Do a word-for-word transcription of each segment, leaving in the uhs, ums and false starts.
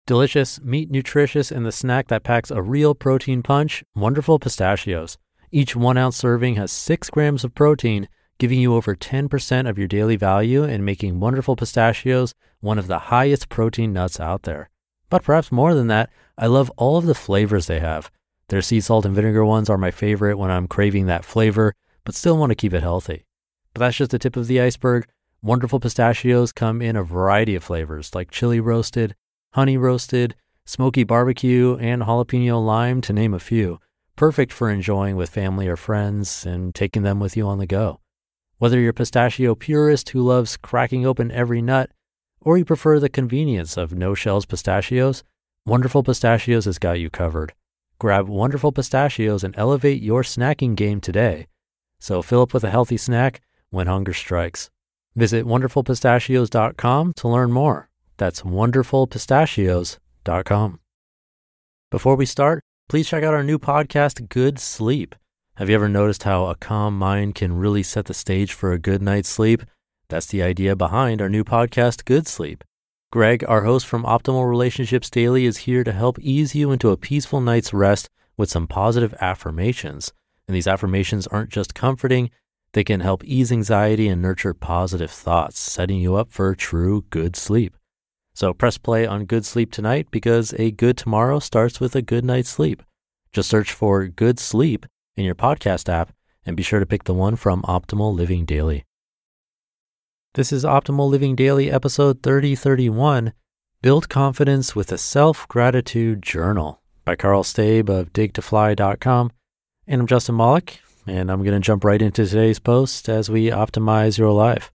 Delicious, meat nutritious, and the snack that packs a real protein punch, Wonderful Pistachios. Each one ounce serving has six grams of protein, giving you over ten percent of your daily value and making Wonderful Pistachios one of the highest protein nuts out there. But perhaps more than that, I love all of the flavors they have. Their sea salt and vinegar ones are my favorite when I'm craving that flavor, but still want to keep it healthy. But that's just the tip of the iceberg. Wonderful Pistachios come in a variety of flavors like chili roasted, honey roasted, smoky barbecue, and jalapeno lime, to name a few. Perfect for enjoying with family or friends and taking them with you on the go. Whether you're a pistachio purist who loves cracking open every nut, or you prefer the convenience of no-shells pistachios, Wonderful Pistachios has got you covered. Grab Wonderful Pistachios and elevate your snacking game today. So fill up with a healthy snack when hunger strikes. Visit wonderful pistachios dot com to learn more. That's wonderful pistachios dot com. Before we start, please check out our new podcast, Good Sleep. Have you ever noticed how a calm mind can really set the stage for a good night's sleep? That's the idea behind our new podcast, Good Sleep. Greg, our host from Optimal Relationships Daily, is here to help ease you into a peaceful night's rest with some positive affirmations. And these affirmations aren't just comforting, they can help ease anxiety and nurture positive thoughts, setting you up for true good sleep. So press play on Good Sleep tonight because a good tomorrow starts with a good night's sleep. Just search for Good Sleep in your podcast app and be sure to pick the one from Optimal Living Daily. This is Optimal Living Daily, episode thirty thirty-one, Build Confidence with a Self-Gratitude Journal by Carl Stabe of dig to fly dot com. And I'm Justin Malik, and I'm going to jump right into today's post as we optimize your life.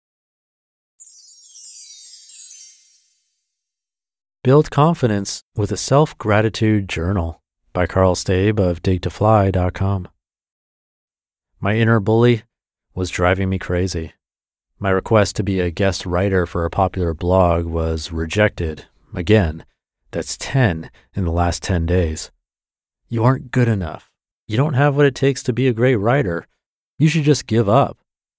Build Confidence with a Self-Gratitude Journal by Carl Stabe of dig to fly dot com. My inner bully was driving me crazy. My request to be a guest writer for a popular blog was rejected. Again, that's ten in the last ten days. You aren't good enough. You don't have what it takes to be a great writer. You should just give up.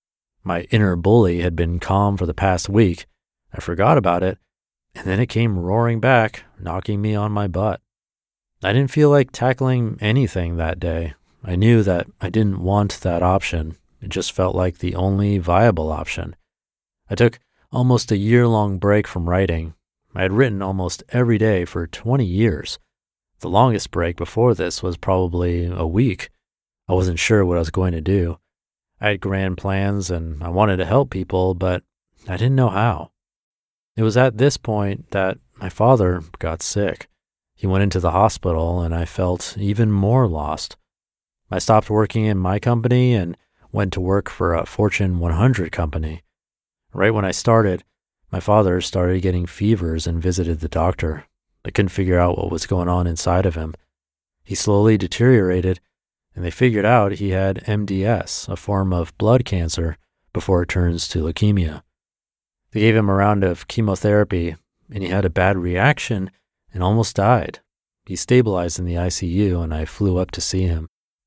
My inner bully had been calm for the past week. I forgot about it, and then it came roaring back, knocking me on my butt. I didn't feel like tackling anything that day. I knew that I didn't want that option. It just felt like the only viable option. I took almost a year-long break from writing. I had written almost every day for twenty years. The longest break before this was probably a week. I wasn't sure what I was going to do. I had grand plans and I wanted to help people, but I didn't know how. It was at this point that my father got sick. He went into the hospital and I felt even more lost. I stopped working in my company and went to work for a Fortune one hundred company. Right when I started, my father started getting fevers and visited the doctor. They couldn't figure out what was going on inside of him. He slowly deteriorated, and they figured out he had M D S, a form of blood cancer, before it turns to leukemia. They gave him a round of chemotherapy, and he had a bad reaction and almost died. He stabilized in the I C U, and I flew up to see him.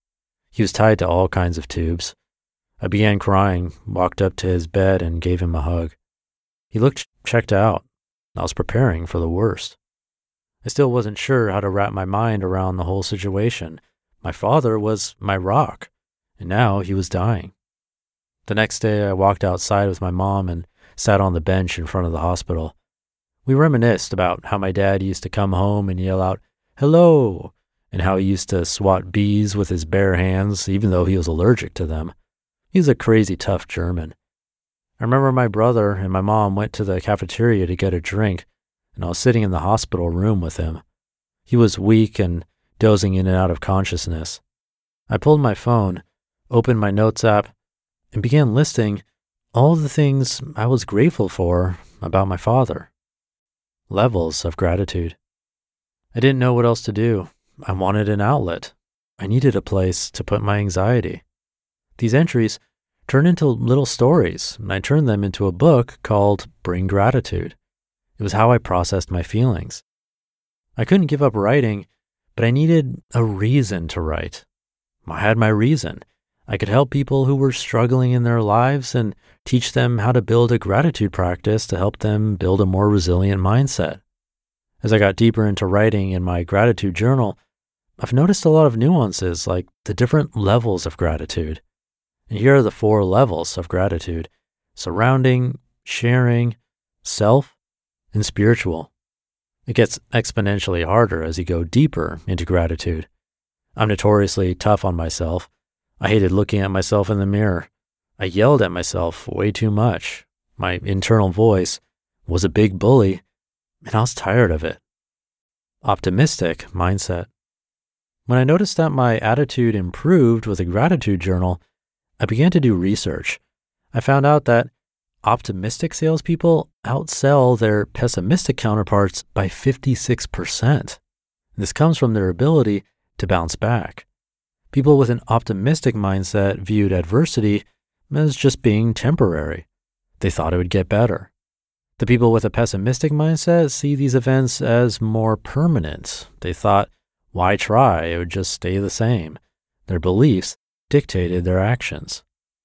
He was tied to all kinds of tubes. I began crying, walked up to his bed, and gave him a hug. He looked checked out. I was preparing for the worst. I still wasn't sure how to wrap my mind around the whole situation. My father was my rock, and now he was dying. The next day, I walked outside with my mom and sat on the bench in front of the hospital. We reminisced about how my dad used to come home and yell out, "Hello," and how he used to swat bees with his bare hands, even though he was allergic to them. He was a crazy tough German. I remember my brother and my mom went to the cafeteria to get a drink, and I was sitting in the hospital room with him. He was weak and dozing in and out of consciousness. I pulled my phone, opened my notes app, and began listing all the things I was grateful for about my father. Levels of gratitude. I didn't know what else to do. I wanted an outlet. I needed a place to put my anxiety. These entries turned into little stories, and I turned them into a book called Bring Gratitude. It was how I processed my feelings. I couldn't give up writing, but I needed a reason to write. I had my reason. I could help people who were struggling in their lives and teach them how to build a gratitude practice to help them build a more resilient mindset. As I got deeper into writing in my gratitude journal, I've noticed a lot of nuances, like the different levels of gratitude. And here are the four levels of gratitude: surrounding, sharing, self, and spiritual. It gets exponentially harder as you go deeper into gratitude. I'm notoriously tough on myself. I hated looking at myself in the mirror. I yelled at myself way too much. My internal voice was a big bully, and I was tired of it. Optimistic mindset. When I noticed that my attitude improved with a gratitude journal, I began to do research. I found out that optimistic salespeople outsell their pessimistic counterparts by fifty-six percent. This comes from their ability to bounce back. People with an optimistic mindset viewed adversity as just being temporary. They thought it would get better. The people with a pessimistic mindset see these events as more permanent. They thought, why try? It would just stay the same. Their beliefs dictated their actions.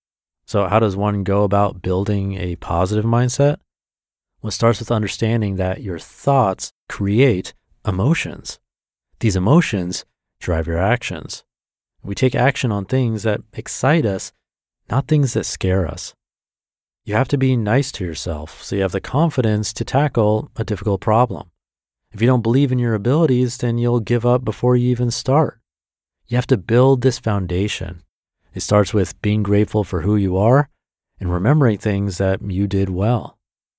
So how does one go about building a positive mindset? Well, it starts with understanding that your thoughts create emotions. These emotions drive your actions. We take action on things that excite us, not things that scare us. You have to be nice to yourself so you have the confidence to tackle a difficult problem. If you don't believe in your abilities, then you'll give up before you even start. You have to build this foundation. It starts with being grateful for who you are and remembering things that you did well.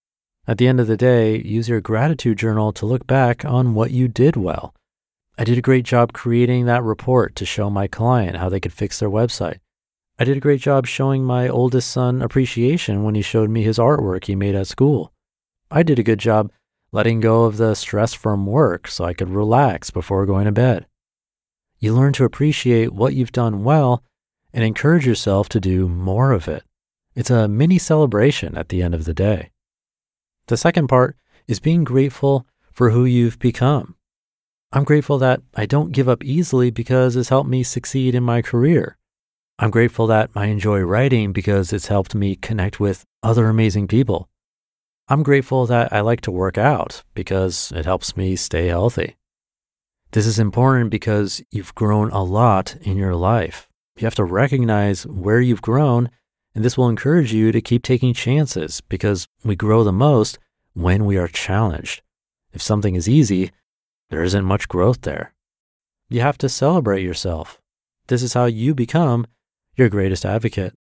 At the end of the day, use your gratitude journal to look back on what you did well. I did a great job creating that report to show my client how they could fix their website. I did a great job showing my oldest son appreciation when he showed me his artwork he made at school. I did a good job letting go of the stress from work so I could relax before going to bed. You learn to appreciate what you've done well and encourage yourself to do more of it. It's a mini celebration at the end of the day. The second part is being grateful for who you've become. I'm grateful that I don't give up easily because it's helped me succeed in my career. I'm grateful that I enjoy writing because it's helped me connect with other amazing people. I'm grateful that I like to work out because it helps me stay healthy. This is important because you've grown a lot in your life. You have to recognize where you've grown, and this will encourage you to keep taking chances because we grow the most when we are challenged. If something is easy, there isn't much growth there. You have to celebrate yourself. This is how you become your greatest advocate.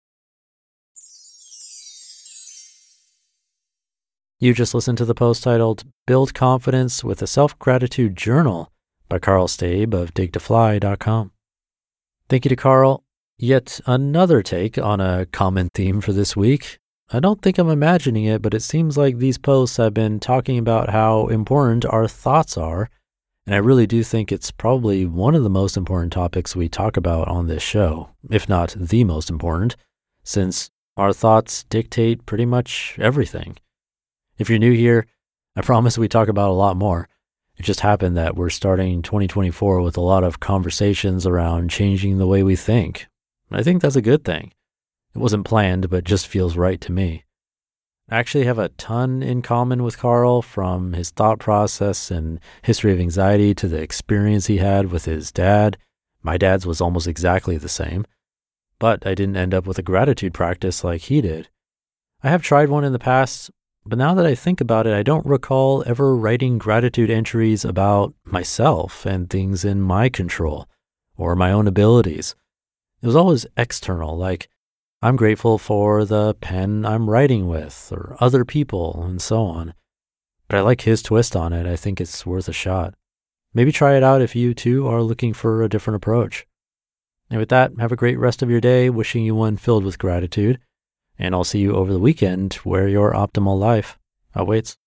You just listened to the post titled Build Confidence with a Self-Gratitude Journal by Carl Stabe of dig to fly dot com. Thank you to Carl. Yet another take on a common theme for this week. I don't think I'm imagining it, but it seems like these posts have been talking about how important our thoughts are. And I really do think it's probably one of the most important topics we talk about on this show, if not the most important, since our thoughts dictate pretty much everything. If you're new here, I promise we talk about a lot more. It just happened that we're starting twenty twenty-four with a lot of conversations around changing the way we think. I think that's a good thing. It wasn't planned, but just feels right to me. I actually have a ton in common with Carl, from his thought process and history of anxiety to the experience he had with his dad. My dad's was almost exactly the same, but I didn't end up with a gratitude practice like he did. I have tried one in the past, but now that I think about it, I don't recall ever writing gratitude entries about myself and things in my control or my own abilities. It was always external, like I'm grateful for the pen I'm writing with or other people and so on. But I like his twist on it. I think it's worth a shot. Maybe try it out if you too are looking for a different approach. And with that, have a great rest of your day, wishing you one filled with gratitude. And I'll see you over the weekend where your optimal life awaits.